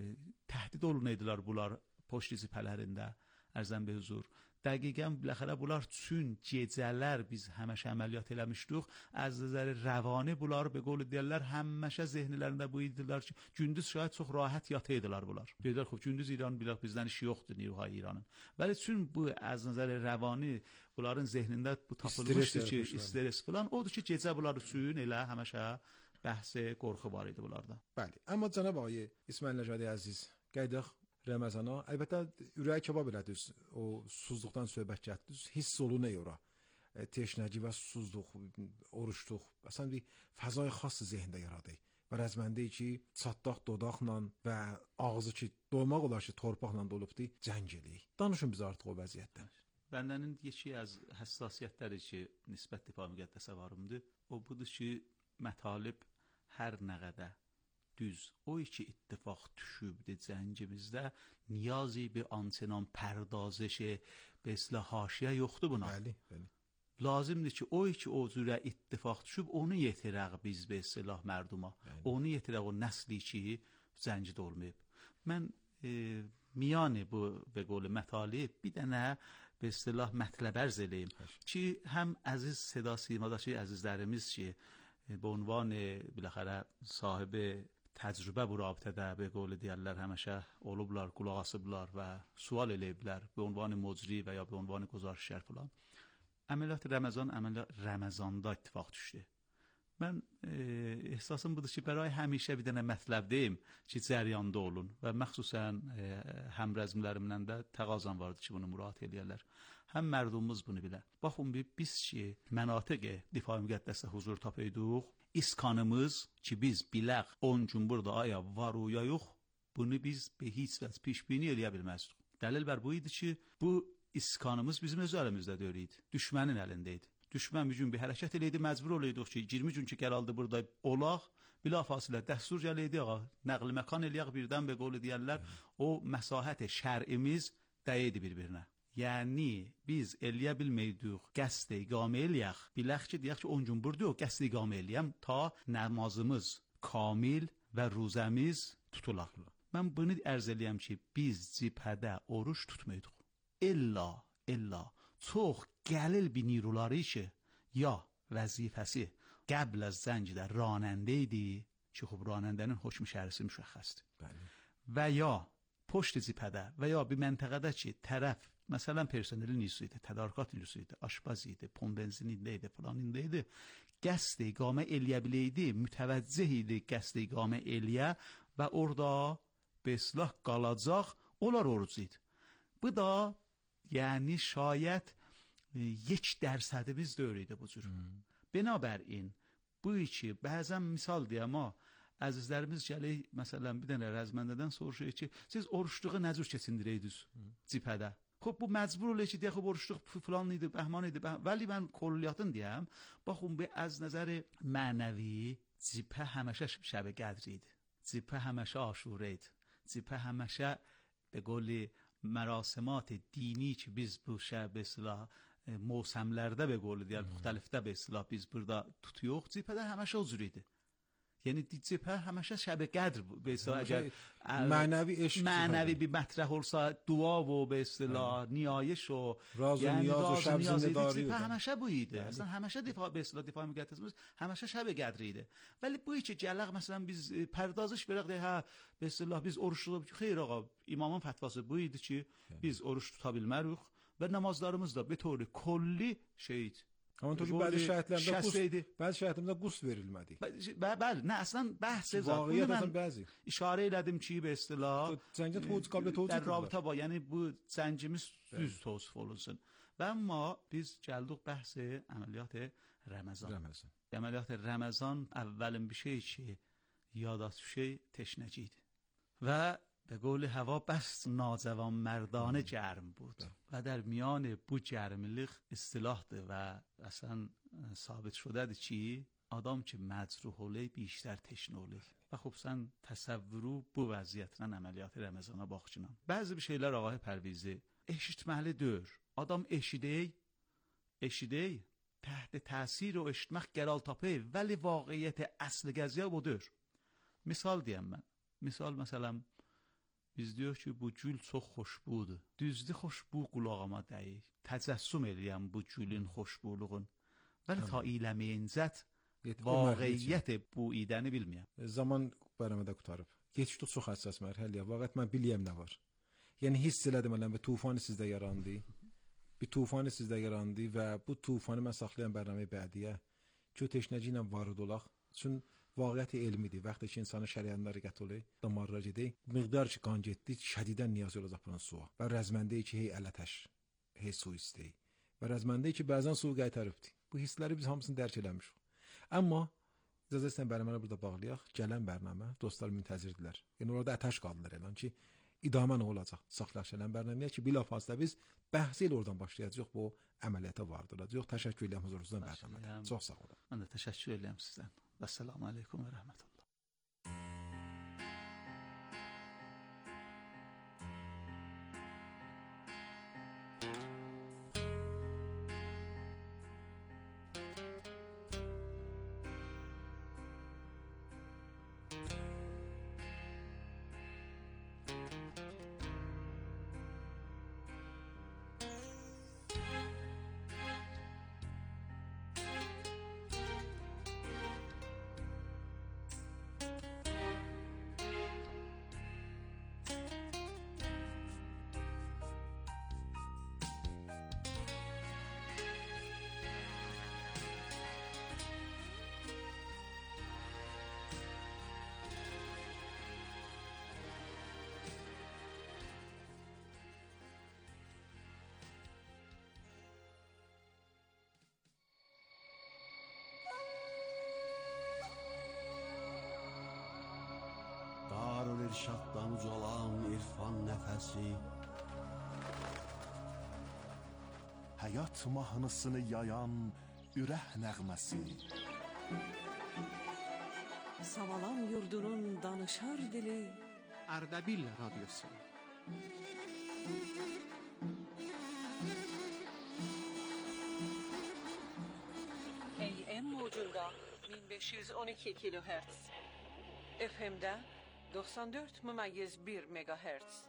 təhdid olunaydılar bunlar poçt cibhələrində, ərzən be huzur. Dəqiqən biləxərə bunlar çün gecələr biz həməşə əməliyyat eləmişdik. Az nəzər rəvani bunlar به قول deyirlər həməşə zehnilərində bu idilər ki, gündüz şayad çox rahat yataydılar bunlar. Deyirlər xub gündüz İran bilək bizdən işi yoxdur نیروهای İranın. Vəli çün bu az nəzər rəvani bunların zehnində bu tapılmışdı ki, stres falan odur ki, gecə bunlar üçün elə həməşə bəhs qorxu var idi bunlarda.
Bəli. Amma cənab ağay İsmail Nəcadi əziz, qaydaq Ramazana, əlbəttə ürəyi kebab elədiniz. O susuzluqdan söhbət getdiniz. Hiss olunur nə ora? Teşnəci və susuzluq, oruçluq, əslən bir fəzai xas zehndə yaradı. Və rəzməndə ki, çatdaq dodaqla və ağzı ki, dolmaq olar ki, torpaqla dolubdu, cəng eləyik. Danışın biz artıq o vəziyyətdən.
Bəndənin yeki az həssasiyyətləri ki, nisbət difai müqəddəsə varımdır. O budur ki, mətalib hər nə qədər düz o iki ittifaq düşübdü cəngimizdə niyazi bir ançenan pərdazəşə به اصطلاح haşiyə yoxdur buna.
Bəli, bəli.
Lazımdır ki, o iki o cürə ittifaq düşüb onu yetirək biz به اصطلاح mərduma. Bəli. Onu yetirək o nəsli ki cəngdə olmayıb. Mən e, میان bu به قول مطالب bir dənə به اصطلاح مطلب ارز eləyim ki, həm əziz seda simadakı əzizlərimiz ki به عنوان بالاخره صاحب təcrübə bu rabitədə به قول deyərlər həmişə olublar, qulaq asıblar və sual eləyiblər به عنوان مجری və ya به عنوان گزارشگر falan. Əməliyyat Ramazan əməliyyat Ramazanda ittifaq düşdü. Mən e, ehsasım budur ki, bəray həmişə bir dənə mətləbdəyim ki, cəriyanda olun və məxsusən e, həmrəzmlərimdən də təqazan vardır ki, bunu müraət eləyərlər. Həm mərdumumuz bunu bilə. Baxın, biz ki, mənatiq difai müqəddəsdə huzur tapıydıq, iskanımız ki, biz biləq on gün burada aya var o ya yox, bunu biz be heç vəz pişbini eləyə bilməzdik. Dəlil bər bu idi ki, bu iskanımız bizim öz əlimizdə deyil idi, düşmənin əlində idi. Düşmən bir gün bir hərəkət eləydi, məcbur olaydıq ki, iyirmi gün ki, gələldi burada olaq, bilafasilə dəstur gələydi, ağa, nəqli məkan eləyək birdən və qol edəyərlər, o məsahət şərimiz dəyəydi bir-birinə. Yəni, biz eləyə bilməydik, qəsd iqamə eləyək, bilək ki, deyək ki, on gün burada o qəsd iqamə eləyəm, ta namazımız kamil və ruzəmiz tutulaq. Mən bunu ərz eləyəm ki, biz cibhədə oruç tutmuyduk. İlla, illa, çox gəlil bir niruları ki, ya vəzifəsi qəbl az zəncidə ranəndə idi ki, xub ranəndənin hökm şərisi müşəxxəsdir. Bəli. Və ya poşt cibhədə və ya bir məntəqədə ki, tərəf, məsələn, personeli nüsu idi, tədarükat nüsu idi, aşpaz idi, pon benzinində idi, falanında idi, qəsd iqamə eləyə biləydi, mütəvəccih idi qəsd iqamə eləyə və orada beslah qalacaq, onlar oruc idi. Bu da, yəni şayət یک درصدimiz də öyle idi bu cür. Hmm. Binabərin, bu iki, bəzən misal deyə, amma əzizlərimiz gəlir, məsələn, bir dənə rəzməndədən soruşur ki, siz oruçluğu nə cür keçindirəydiniz hmm. cibhədə? Xub, bu məcbur olur ki, deyək, xub, oruçluq filan idi, bəhman idi, bəhman. Vəli mən kolliyyatın deyəm, baxın, bu az nəzəri mənəvi, cibhə həməşə şəb qədri idi. Cibhə həməşə aşurə idi. Cibhə həməşə, به قول مراسمات دینی که biz bu şəb islah موسمlərdə به قول دیگر müxtəlifdə به اصطلاح biz burada tutuyoruz, cibhədə həmişə o cür idi. Yəni cibhə həmişə şəb qədr به اصطلاح اگر
معنوی عشق
معنوی bir mətrəh olsa, dua و به اصطلاح نیایش و
راز و نیاز و شب زنده‌داری
cibhə həmişə bu idi. Əslən həmişə difa به اصطلاح دفاع müqəddəsimiz həmişə şəb qədr idi. Vəli bu iki gələk məsələn biz pərdazış verək də hə به اصطلاح biz oruçluq xeyr ağa imamın fətvası bu idi ki biz oruç tuta bilmərik və namazlarımız da به طور کلی şeyid.
Amma ki bəzi şəhətlərdə qus, bəzi şəhətlərdə qus verilmədi.
Bəli, nə əslən bəhs zət.
Vaqiət əslən bəzi.
İşarə elədim ki, به اصطلاح
Zəncə toz qablə toz
در رابطه با یعنی bu zəncimiz düz توصف olunsun. Və amma biz gəldik bəhs əməliyyat Ramazan.
Ramazan.
Əməliyyat Ramazan əvvəlin bir şey ki yadət şey teşnəci idi. Və به قول هوا بس ناجوان مردانه گرم بود و در میان بو گرملیق اصطلاح ده و اصلا ثابت شده ده چی؟ آدم که مجروح اولی بیشتر تشنه اولی و خب سن تصورو bu vəziyyətlə əməliyyatı Ramazana baxçınam. Bəzi bir şeylər ağay Pərvizi eşitməli deyir. Adam eşidək, eşidək, تحت تاثیر و eşitmək qəral tapır, vəli vaqiyyət əsli qəziyə budur. Misal deyəm mən. Misal məsələn biz diyor ki bu gül çox xoşbudur. Düzdür xoşbu qulağıma dəyir. Təcəssüm eləyəm bu gülün xoşbuluğun. Vəli ta iləməyincət vaqiyyət bu idəni bilməyəm.
Zaman bərəmədə qutarıb. Keçdik çox həssas mərhələyə. Vaqət mən biləyəm nə var. Yəni hiss elədim ələn və tufanı sizdə yarandı. Bir tufanı sizdə yarandı və bu tufanı mən saxlayan bərnaməyə bədiyə ki teşnəci ilə varid olaq. Çün واقعیت علمی دی وقتی که انسان شریانlar قتوله damarlar gedi miqdar ki qan getdi şədidən niyaz olacaq buran suya və rəzməndə ki hey ələtəş hey su istəyi və rəzməndə ki bəzən su qaytarıbdı bu hissləri biz hamısını dərk eləmişik amma icazə istəyən bərnamələri burada bağlayaq gələn bərnamə dostlar müntəzirdirlər yəni orada ətəş qaldılar elan ki idamə nə olacaq saxlaşılan bərnaməyə ki bilafasitə biz bəhs ilə oradan başlayacağıq bu əməliyyata vardıracağıq təşəkkür edirəm huzurunuzdan bərnamədə çox sağ olun
mən də təşəkkür edirəm sizdən Esselamu Aleyküm ve Rahmetullah.
İrşaddan ucalan irfan nəfəsi.
Həyat mahnısını yayan ürək nəğməsi.
Savalan yurdunun danışar dili
Ardabil Radyosu.
A M موجunda bin beş yüz on iki kilohertz, F M'de doksan dört mümeyiz bir megahertz.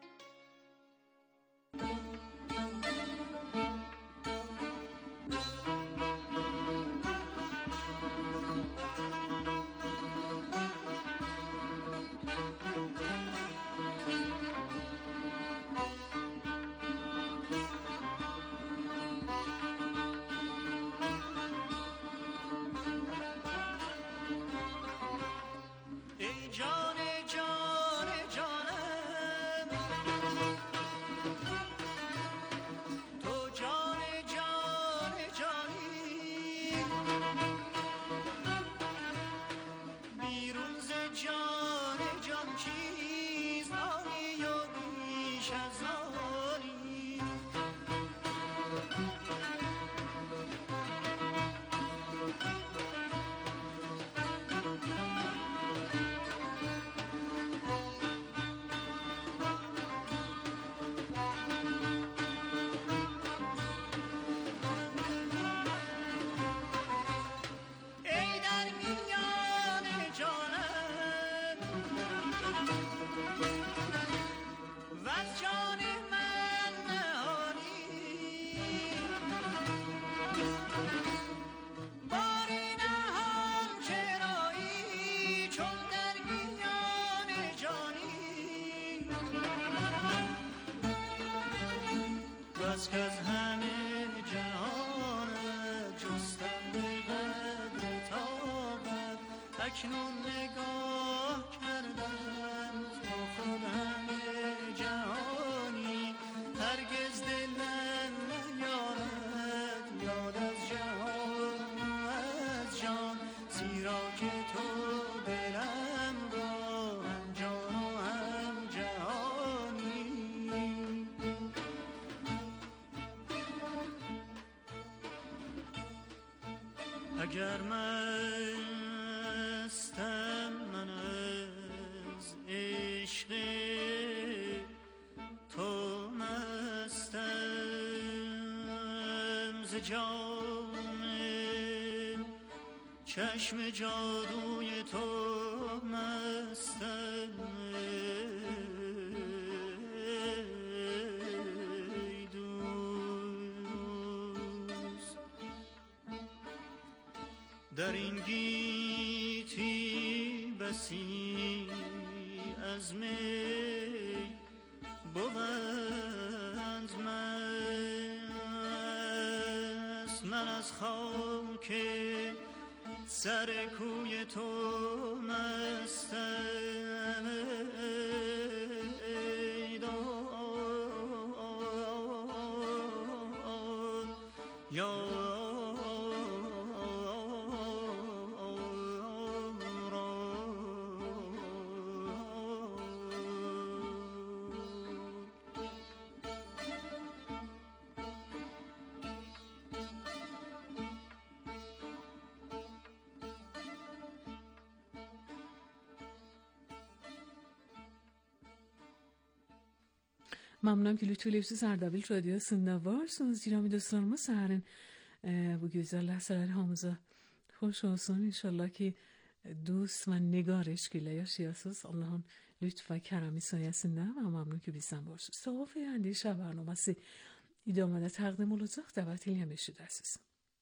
بس که از همه جهان جستم به قدر طاقت اکنون نگاه کردم تا خود همه جهانی هرگز دلم نیارد یاد از جهان و از جان زیرا که تو دلم را هم جان و هم جهانی. اگر مستم من از عشق تو مستم ز جام چشم جادوی تو مستم ای دوست. در این گیتی بسی از می بوند مست من از خاک سر کوی تو مستم ای داد یا
Məmnunam ki, lütfüleşsiz Ardabil Radyosu'nda varsınız. Girami dostlarımız seherin e, bu güzel ləhzələri hamıza xoş olsun. İnşallah ki dost və negar eşq ilə yaşayasınız. Allah'ın lütf və kərəmi sayəsində və məmnun ki bizdən varsınız. Sahaf əndişə bərnaməsi idamada təqdim olacaq. Dəvət eləyəm eşidəsiniz.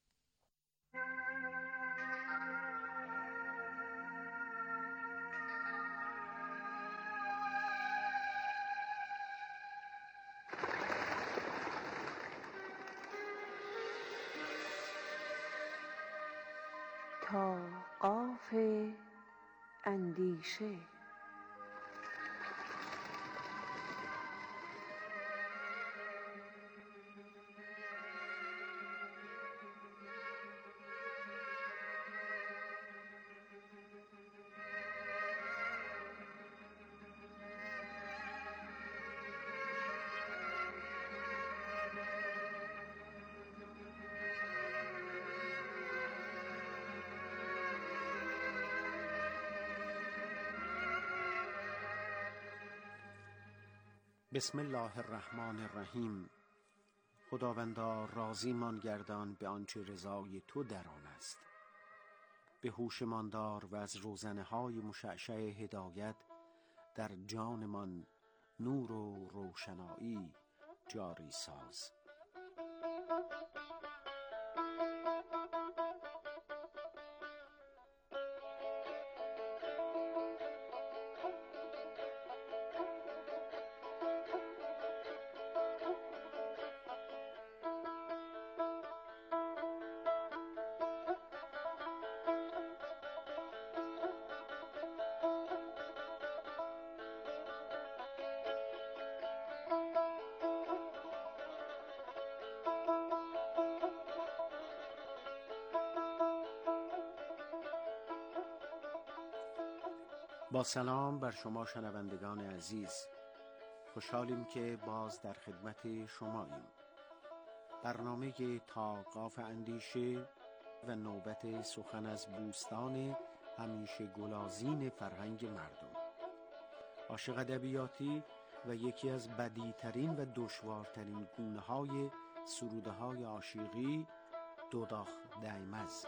تا قاف اندیشه.
بسم الله الرحمن الرحیم. خداوندا راضی مان گردان به آنچه رضای تو در آن است. به هوشمان دار و از روزنه های مشعشع هدایت در جانمان نور و روشنایی جاری ساز. با سلام بر شما شنوندگان عزیز، خوشحالیم که باز در خدمت شماییم. برنامه تا قاف اندیشه و نوبت سخن از بوستان همیشه گلازین فرهنگ مردم. عاشق ادبیاتی و یکی از بدیترین و دشوارترین گونه های سروده های عاشقی، دوداخ دیمز.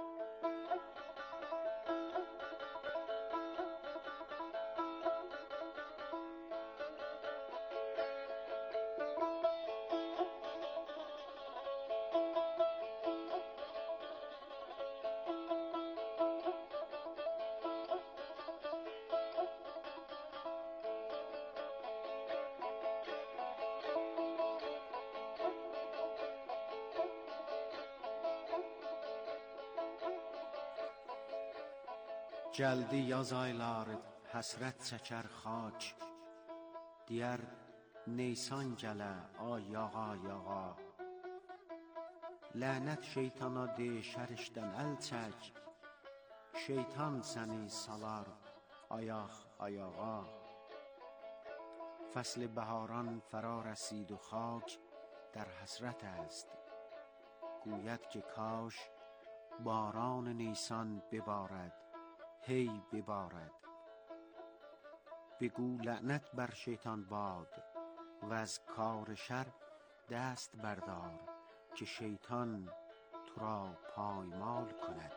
Geldi yaz ayları həsrət çəkər xaç, Diyər Neysan gələ ay yağa yağa. Lənət şeytana de şərişdən əl çək, Şeytan səni salar ayaq ayağa. فصل بهاران فرا رسید و خاک در حسرت است. گوید که کاش باران نیسان ببارد، هی ببارد. بگو لعنت بر شیطان باد و از کار شر دست بردار، که شیطان تو را پایمال کند.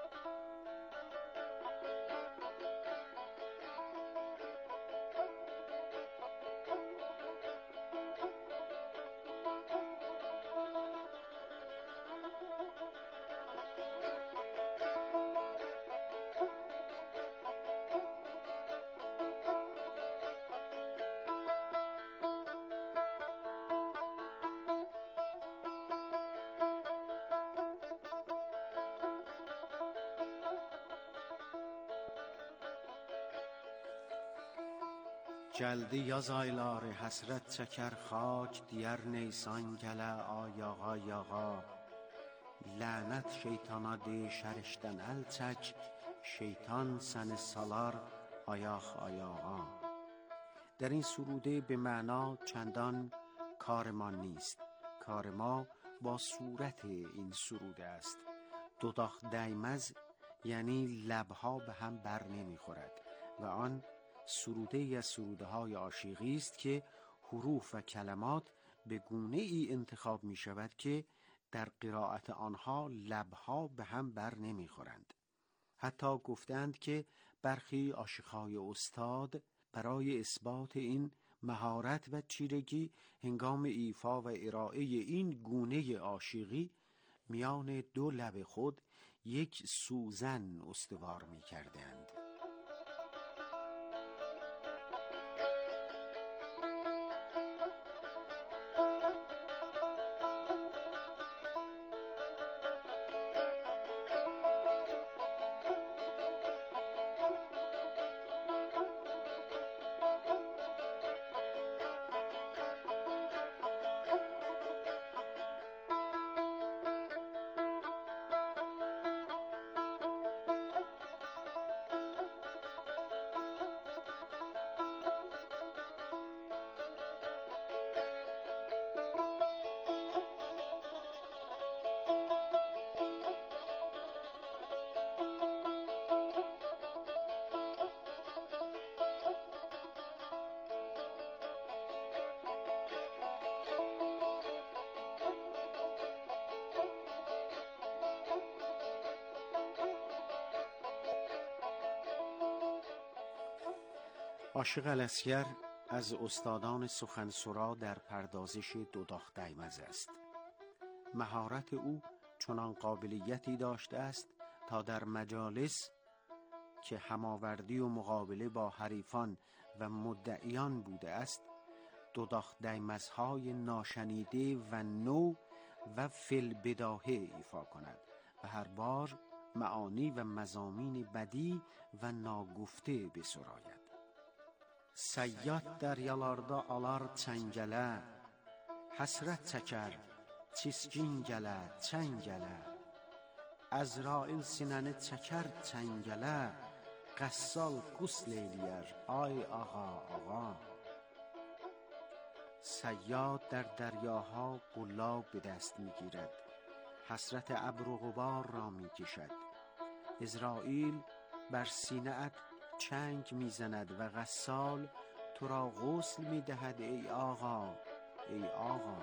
Gəldi yaz ayları həsrət çəkər xaç, Diyər Neysan gələ ay yağa yağa. Lənət şeytana de şərişdən əl çək, Şeytan səni salar ayaq ayağa. در این سروده به معنا چندان کار ما نیست. کار ما با صورت این سروده است. دوداخ دیمز یعنی لبها به هم بر نمیخورد و آن سروده ای از سروده های عاشقی است که حروف و کلمات به گونه ای انتخاب می شود که در قرائت آنها لبها به هم بر نمی خورند. حتی گفتند که برخی عاشقهای استاد برای اثبات این مهارت و چیرگی هنگام ایفا و ارائه این گونه عاشقی میان دو لب خود یک سوزن استوار می کردند. عاشق الاسگر از استادان سخنسرا در پردازش دوداخ دیمز است. مهارت او چنان قابلیتی داشته است تا در مجالس که هماوردی و مقابله با حریفان و مدعیان بوده است، دوداخ دیمزهای ناشنیده و نو و فل بداهه ایفا کند و هر بار معانی و مضامین بدی و ناگفته بسراید. صیاد درyalarda alar çəngələ, həsrət çəkər, çiskin gələ, çəngələ. Əzrail sinəni çəkər çəngələ, qəssal qusl eləyər, ay ağa, ağa. صیاد در دریاها قلاب به دست می گیرد، حسرت ابر و غبار را می کشد. عزراییل بر سینه‌ات چنگ می زند و غسال تو را غسل می دهد ای آقا، ای آقا.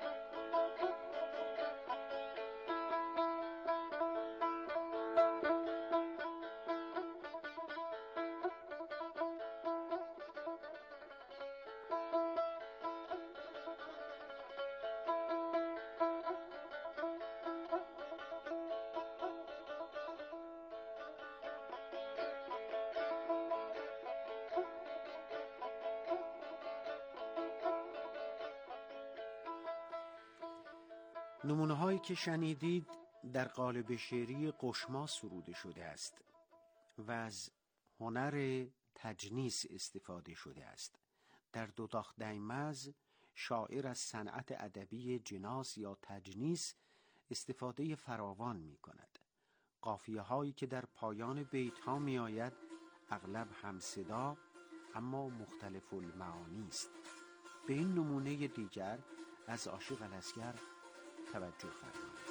نمونه هایی که شنیدید در قالب شعری قشما سروده شده است و از هنر تجنیس استفاده شده است. در دوداخ دیمز شاعر از صنعت ادبی جناس یا تجنیس استفاده فراوان می کند. قافیه هایی که در پایان بیت ها می آید اغلب همصدا اما مختلف المعانی است. به این نمونه دیگر از عاشق الاسگر توجه فرمایید.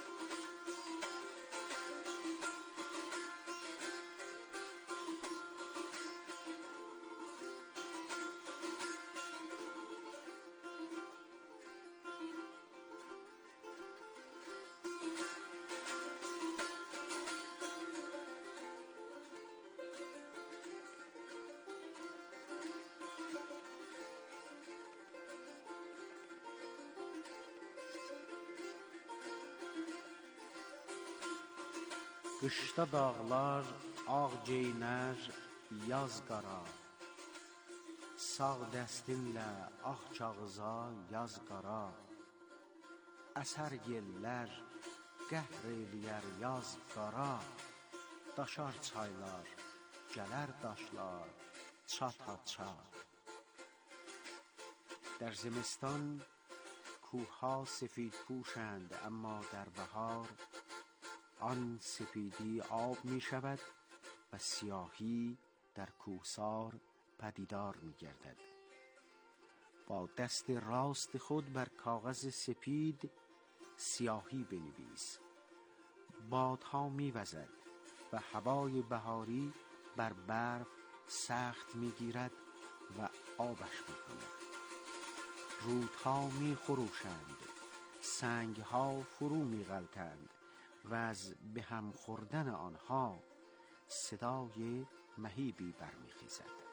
Qışda dağlar ağ geynər yaz qara, sağ dəstinlə ağ kağıza yaz qara. Əsər yellər qəhr eləyər yaz qara, daşar çaylar, gələr daşlar, çata çat. در زمستان کوه‌ها سفید پوشند، اما در بهار آن سفیدی آب می شود و سیاهی در کوهسار پدیدار می گردد. با دست راست خود بر کاغذ سپید سیاهی بنویس. بادها می وزد و هوای بهاری بر برف سخت می گیرد و آبش می کند. رودها می خروشند، سنگها فرو می غلطند و از به هم خوردن آنها صدای مهیبی برمیخیزد.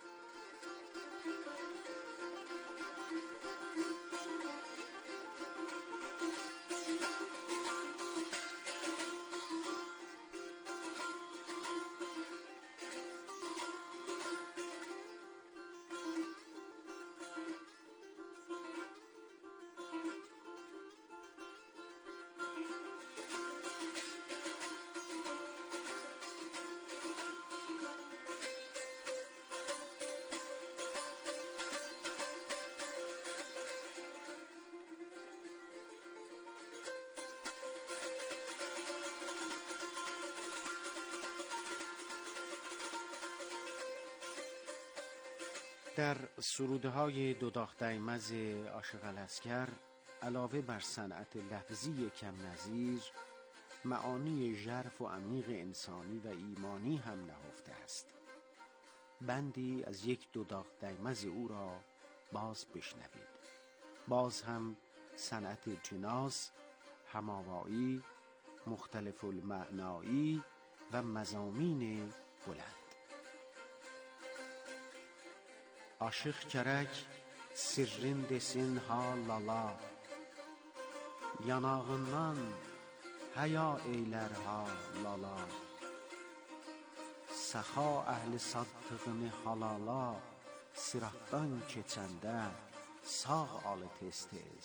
در سروده های دوداخ دیمز عاشق الاسگر علاوه بر صنعت لفظی کم نظیر، معانی ژرف و عمیق انسانی و ایمانی هم نهفته است. بندی از یک دوداخ دیمز او را باز بشنوید. باز هم صنعت جناس، هماوایی، مختلف المعنایی و مضامین بلند. aşıq gərək sirrin desin ha lala. Yanağından həya eylər ha lala. Səxa əhli saddığını halala, sıratdan keçəndə sağ alı tez tez.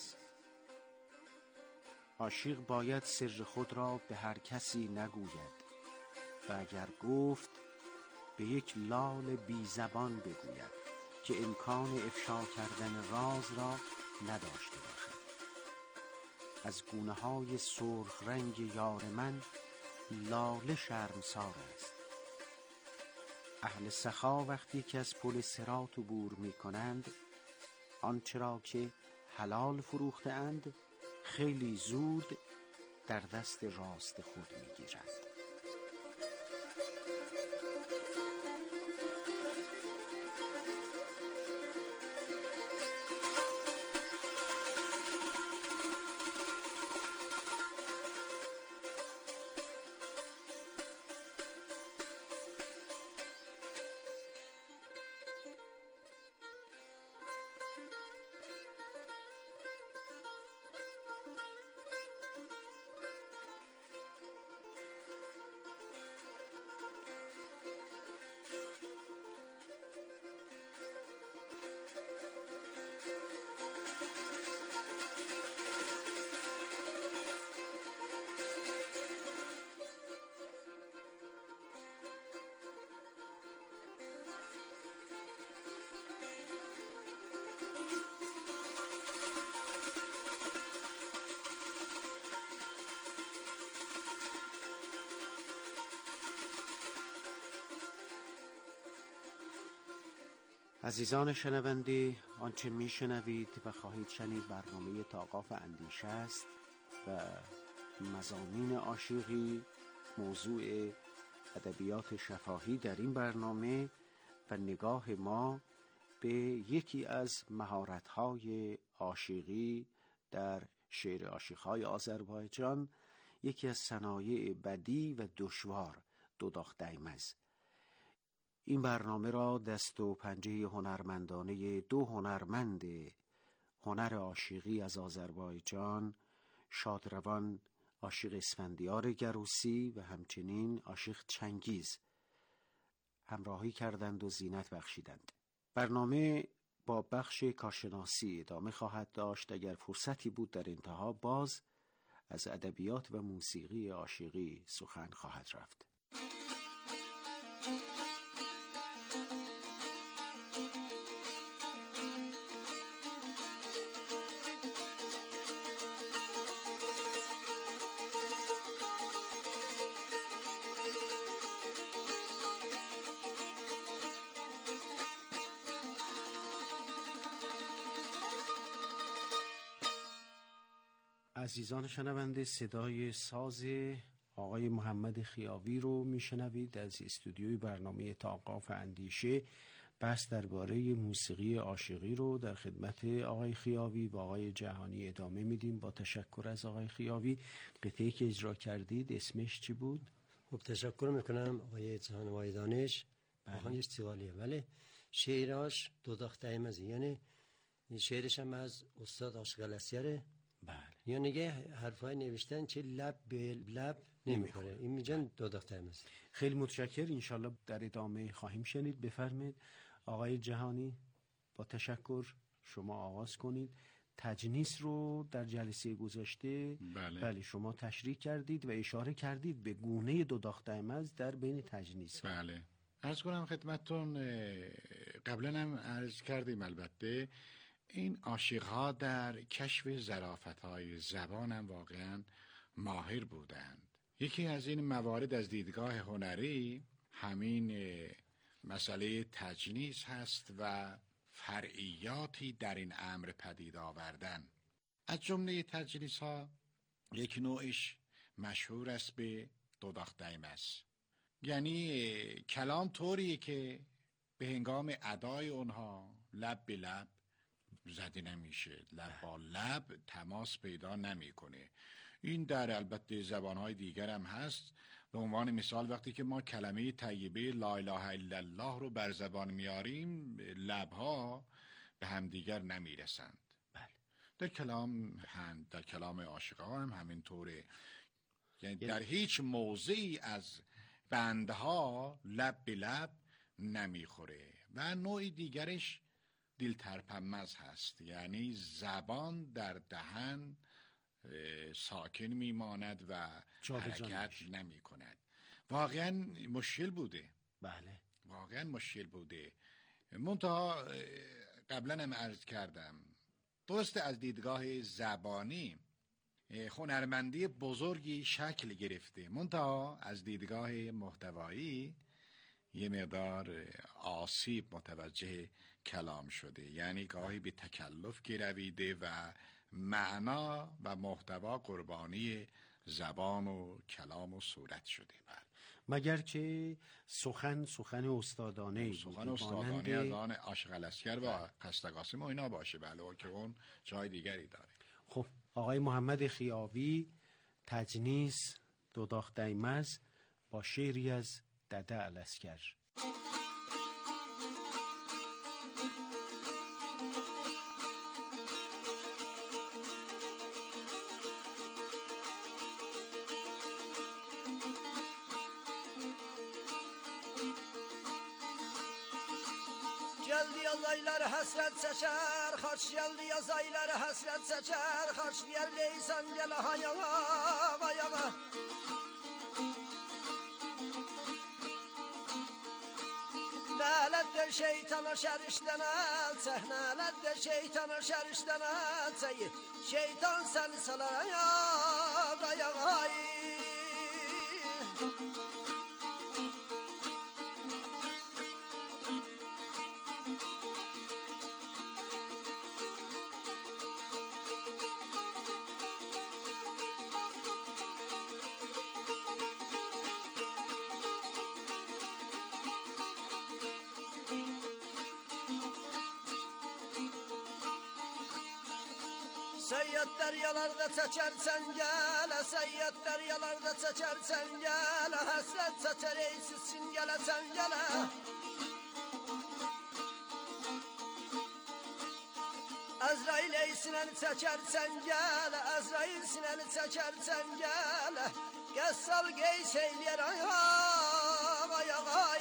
عاشق باید سر خود را به هر کسی نگوید و اگر گفت به یک لال بی زبان بگوید که امکان افشا کردن راز را نداشته باشد. از گونه های سرخ رنگ یار من لاله شرمسار است. اهل سخا وقتی که از پل صراط عبور می کنند، آنچه را که حلال فروخته اند خیلی زود در دست راست خود می گیرند. عزیزان شنونده، آنچه میشنوید و خواهید شنید برنامه تاقاف اندیشه است و مضامین عاشقی موضوع ادبیات شفاهی در این برنامه و نگاه ما به یکی از مهارت‌های عاشقی در شعر عاشق‌های آذربایجان، یکی از صنایع بدیع و دشوار دوداخ دیمز. این برنامه را دست و پنجه هنرمندانه دو هنرمند هنر عاشقی از آذربایجان، شادروان عاشق اسفندیار گروسی و همچنین عاشق چنگیز همراهی کردند و زینت بخشیدند. برنامه با بخش کارشناسی ادامه خواهد داشت. اگر فرصتی بود در انتها باز از ادبیات و موسیقی عاشقی سخن خواهد رفت. عزیزان شنونده، صدای ساز آقای محمد خیاوی رو میشنوید از استودیوی برنامه تاقاف اندیشه. بحث درباره موسیقی عاشقی رو در خدمت آقای خیاوی و آقای جهانی ادامه میدیم. با تشکر از آقای خیاوی. قطعه‌ای که اجرا کردید اسمش چی بود؟
خب تشکر میکنم آقای جهان وای دانش. آهنگش تیوالیه ولی شعراش دوداخ دیمزه، یعنی شعرش هم از استاد عاشق الاسیره.
بله.
یا نگه حرفای نوشتن چه لب به لب نمیخوره. این میگن دوداخ دیمزه.
خیلی متشکر. انشالله در ادامه خواهیم شنید. بفرمایید آقای جهانی. با تشکر شما آغاز کنید. تجنیس رو در جلسه گذشته
بله,
بله شما تشریح کردید و اشاره کردید به گونه دوداخ دیمز در بین تجنیس.
بله. عرض کنم خدمتتون، قبلا هم عرض کردیم البته این عاشق‌ها در کشف ظرافت‌های زبان هم واقعا ماهر بودند. یکی از این موارد از دیدگاه هنری همین مسئله تجنیس هست و فرعیاتی در این امر پدید آوردن. از جمله تجنیس ها یک نوعش مشهور است به دوداخ دیمز، یعنی کلام طوریه که به هنگام ادای اونها لب به لب زده نمیشه، لب با لب تماس پیدا نمیکنه. این در البته زبانهای دیگر هم هست. به عنوان مثال وقتی که ما کلمه طیبه لا اله الا الله رو بر زبان میاریم، لبها به همدیگر نمیرسند.
بله.
در کلام هند، در کلام عاشقا هم همینطوره. یعنی در هیچ موضعی از بندها لب به لب نمیخوره. و نوع دیگرش دلترپمز هست، یعنی زبان در دهن ساکن میماند و حرکت نمی کند. واقعا مشکل بوده.
بله
واقعا مشکل بوده. منتها قبلا هم عرض کردم، درست از دیدگاه زبانی هنرمندی بزرگی شکل گرفته، منتها از دیدگاه محتوایی یه مقدار آسیب متوجه کلام شده. یعنی گاهی به تکلف گرویده و معنا و محتوا قربانی زبان و کلام و صورت شده. بله.
مگر که سخن سخن استادانه
سخن استادانه از آن عاشق الاسکر و قصد قاسم و اینا باشه. بله، که اون جای دیگری داره.
خب آقای محمد خیاوی تجنیس دوداخ دیمز با شعری از دده الاسکر.
Geldi yaz ayları hasret seçer, harç geldi yaz ayları hasret seçer, harç diyer leysan gel ayağa, ayağa. Nalettir şeytana şerişten else, nalettir şeytana şerişten else, şeytan seni salar ayağa, ayağa. Seyyed deryalarda çeçersen gele, seyyed deryalarda çeçersen gele, hasret çeçer eysizsin gele sen gele. Azrail ey sineni çeçersen gele, Azrail sineni çeçersen gele, Gessal geys eyler ayağa, ayağa.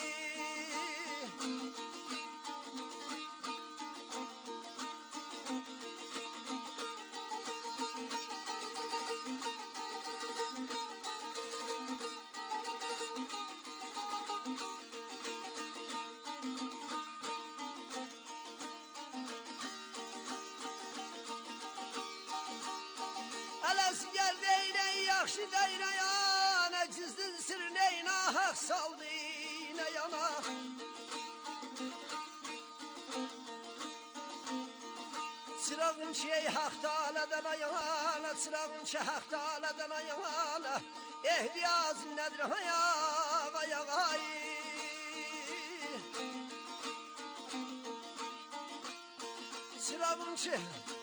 Alasgar deyne yaxşı deyne ya, ne cizdin sirne nahak saldı ne yana. Çırağın şey hak taleden ayağına, çırağın şey hak taleden ayağına, ehtiyacın nedir ayağa, ayağa. Çırağın şey,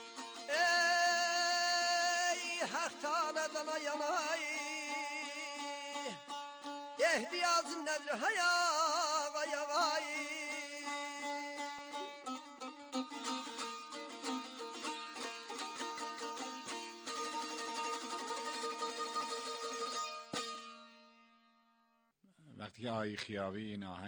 ey hak taleden ayağına, ehtiyacın nedir ayağa, ayağa.
وقتی که آقای خیاوی این آهنگ